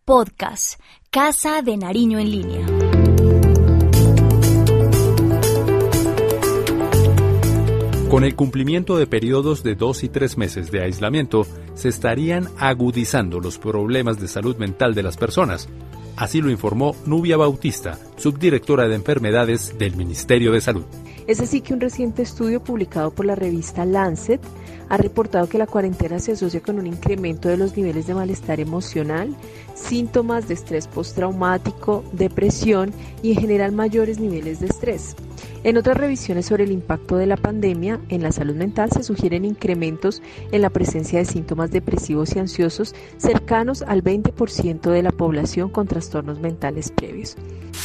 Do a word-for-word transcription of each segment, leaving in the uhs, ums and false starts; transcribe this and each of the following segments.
Podcast, Casa de Nariño en línea. Con el cumplimiento de periodos de dos y tres meses de aislamiento, se estarían agudizando los problemas de salud mental de las personas. Así lo informó Nubia Bautista, subdirectora de enfermedades del Ministerio de Salud. Es así que un reciente estudio publicado por la revista Lancet ha reportado que la cuarentena se asocia con un incremento de los niveles de malestar emocional, síntomas de estrés postraumático, depresión y en general mayores niveles de estrés. En otras revisiones sobre el impacto de la pandemia en la salud mental se sugieren incrementos en la presencia de síntomas depresivos y ansiosos cercanos al veinte por ciento de la población con trastornos mentales previos.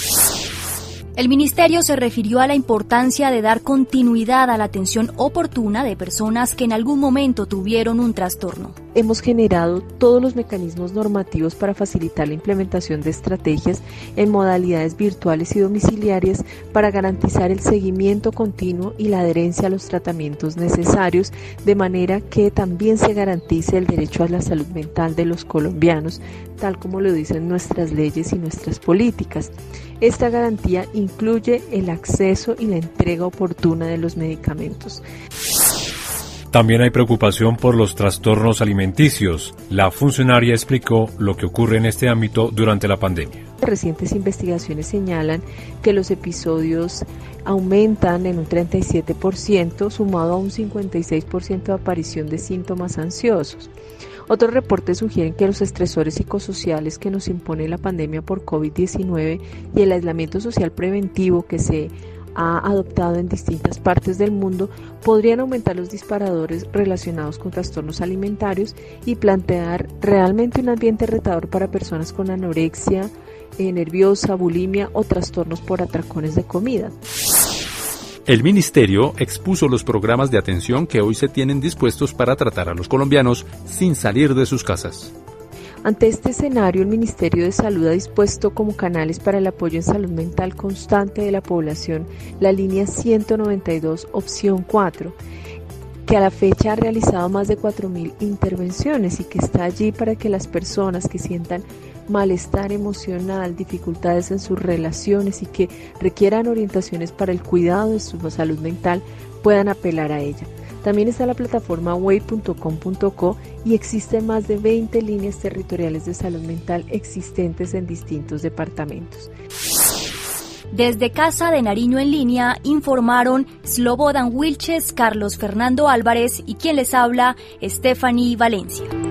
El ministerio se refirió a la importancia de dar continuidad a la atención oportuna de personas que en algún momento tuvieron un trastorno. Hemos generado todos los mecanismos normativos para facilitar la implementación de estrategias en modalidades virtuales y domiciliarias para garantizar el seguimiento continuo y la adherencia a los tratamientos necesarios, de manera que también se garantice el derecho a la salud mental de los colombianos, tal como lo dicen nuestras leyes y nuestras políticas. Esta garantía incluye el acceso y la entrega oportuna de los medicamentos. También hay preocupación por los trastornos alimenticios. La funcionaria explicó lo que ocurre en este ámbito durante la pandemia. Recientes investigaciones señalan que los episodios aumentan en un treinta y siete por ciento, sumado a un cincuenta y seis por ciento de aparición de síntomas ansiosos. Otros reportes sugieren que los estresores psicosociales que nos impone la pandemia por COVID diecinueve y el aislamiento social preventivo que se ha adoptado en distintas partes del mundo podrían aumentar los disparadores relacionados con trastornos alimentarios y plantear realmente un ambiente retador para personas con anorexia eh, nerviosa, bulimia o trastornos por atracones de comida. El ministerio expuso los programas de atención que hoy se tienen dispuestos para tratar a los colombianos sin salir de sus casas. Ante este escenario, el Ministerio de Salud ha dispuesto como canales para el apoyo en salud mental constante de la población la línea ciento noventa y dos, opción cuatro, que a la fecha ha realizado más de cuatro mil intervenciones y que está allí para que las personas que sientan malestar emocional, dificultades en sus relaciones y que requieran orientaciones para el cuidado de su salud mental puedan apelar a ella. También está la plataforma wey punto com punto co y existen más de veinte líneas territoriales de salud mental existentes en distintos departamentos. Desde Casa de Nariño en línea informaron Slobodan Wilches, Carlos Fernando Álvarez y quien les habla, Stephanie Valencia.